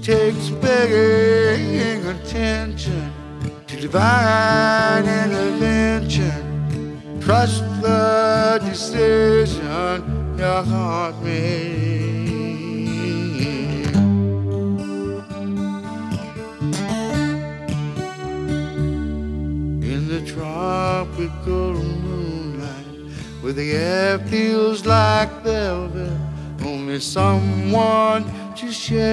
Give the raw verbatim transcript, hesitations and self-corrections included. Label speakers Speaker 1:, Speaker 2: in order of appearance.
Speaker 1: takes paying attention to divine intervention. Trust the decision your heart made. In the tropical moonlight, where the air feels like velvet, only someone to share.